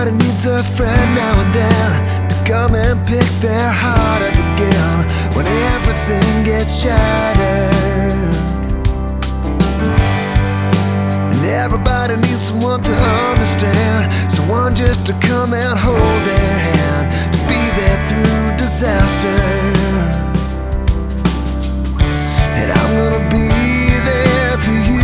Everybody needs a friend now and then to come and pick their heart up again when everything gets shattered. And everybody needs someone to understand, someone just to come and hold their hand, to be there through disaster. And I'm gonna be there for you.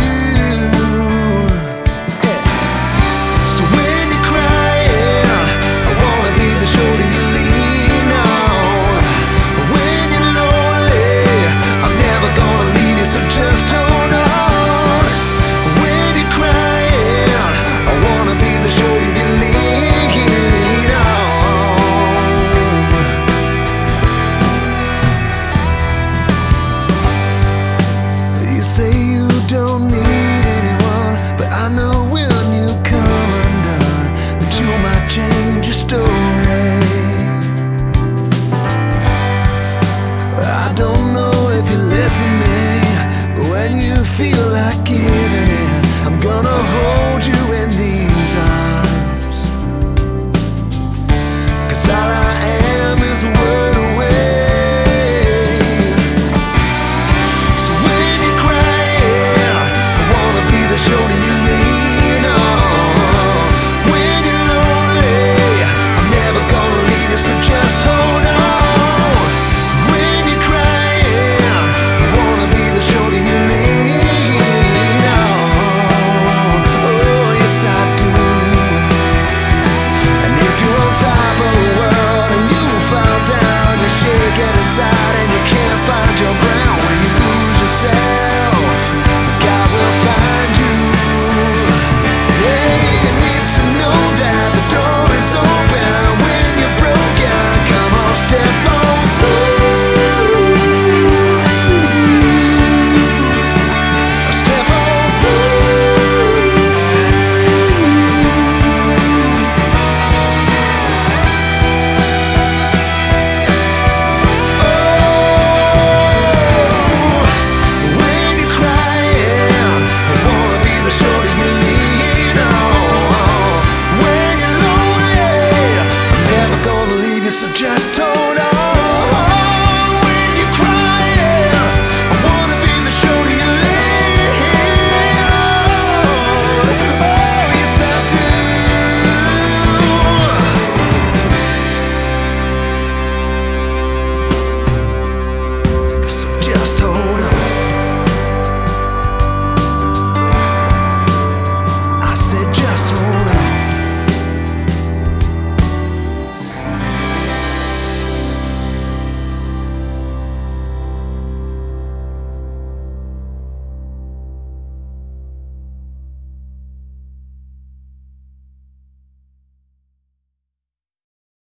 Say you don't need anyone, but I know when you come undone that you might change your story. I don't know if you're listening, but when you feel like giving in, I'm gonna hold you in these arms, 'cause all I am is a word away. Shoulder you lean on when you're lonely. I'm never gonna leave you, so just hold on. When you're crying, I wanna be the shoulder you lean on. Oh, yes I do. And if you're on top of the world and you fall down, you're shaking inside and you can't find your ground. When you lose yourself, God will find you. So just